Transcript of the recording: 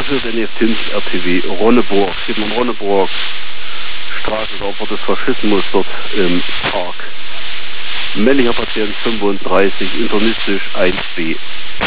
für den F5 RTW Ronneburg. Steht man Ronneburg, Straße des Opfer des Faschismus dort im Park. Männlicher Patient 35, internistisch 1b.